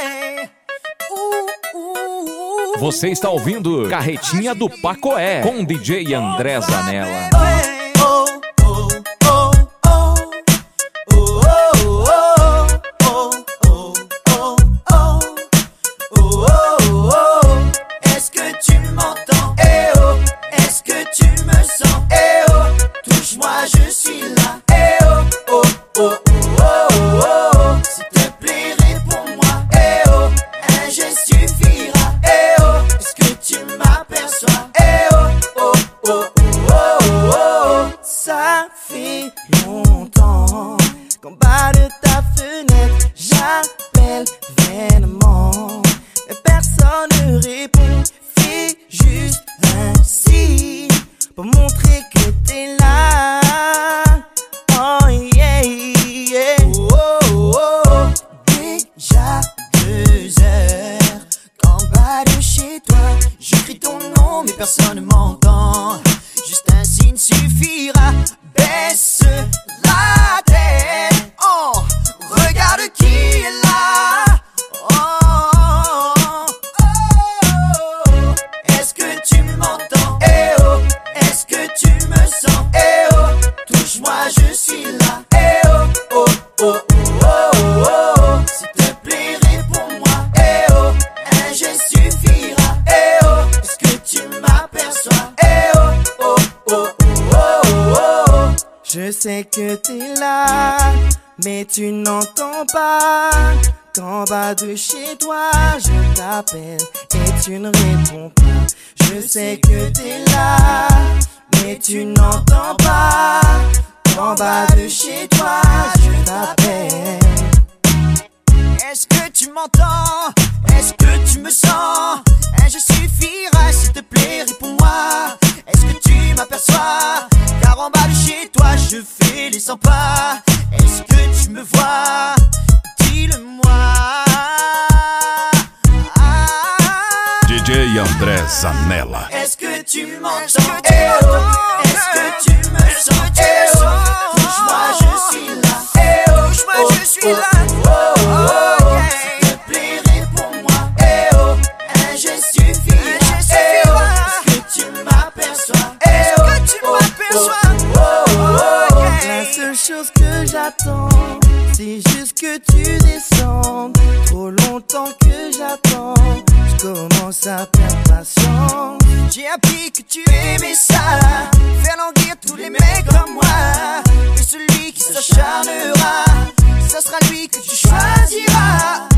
Você está ouvindo Carretinha do Pacoé com DJ André Zanella. Est-ce que tu m'entends? Eh oh, est-ce que tu me sens? Eh oh, touche-moi, je suis là. Eh oh, oh, oh, oh, oh, oh. S'il te plaît, réponds-moi. Eh oh, un geste suffira. Eh oh, est-ce que tu m'aperçois? Eh oh, oh, oh, oh, oh, oh. Ça fait longtemps qu'en bas de ta fenêtre, j'appelle vainement. Mais personne ne répond, fais juste un signe pour montrer que t'es là. Oh yeah, yeah. Oh, oh, oh. Déjà 2 heures qu'en bas de chez toi, je crie ton nom mais personne ne m'entend. Juste un signe suffira, baisse la tête. Oh, regarde qui est là. Est-ce que tu m'entends? Eh oh, est-ce que tu me sens? Eh oh, touche-moi, je suis là. Eh oh, oh, oh, oh, oh, oh. S'il te plaît, réponds-moi. Eh oh, un geste suffira. Eh oh, est-ce que tu m'aperçois? Eh oh, oh, oh, oh, oh, oh. Je sais que t'es là, mais tu n'entends pas. Qu'en bas de chez toi, je t'appelle et tu ne réponds pas. Je sais que t'es là, mais tu n'entends pas. Qu'en bas de chez toi, je t'appelle. Est-ce que tu m'entends? Est-ce que tu me sens? Un geste suffira, s'il te plaît, réponds-moi. Est-ce que tu m'aperçois? Car en bas de chez toi, je fais les 100 pas. Est-ce que tu me vois? Dis-le-moi. DJ André Zanella. Est-ce que tu m'entends? Eh oh, est-ce que tu me sens? Eh oh, touche-moi, je suis là. Eh oh, touche-moi, je suis là. Oh, oh, oh, s'il te plaît, réponds-moi. Eh oh, un geste suffira. Eh oh, est-ce que tu m'aperçois? Eh oh, est-ce que tu m'aperçois? Oh, oh, oh, la seule chose que j'attends, c'est juste que tu descendes. Trop longtemps que j'attends, je commence à perdre patience. J'ai appris que tu aimais ça, faire languir tous les mecs comme moi. Et celui qui s'acharnera, ça sera lui que tu choisiras.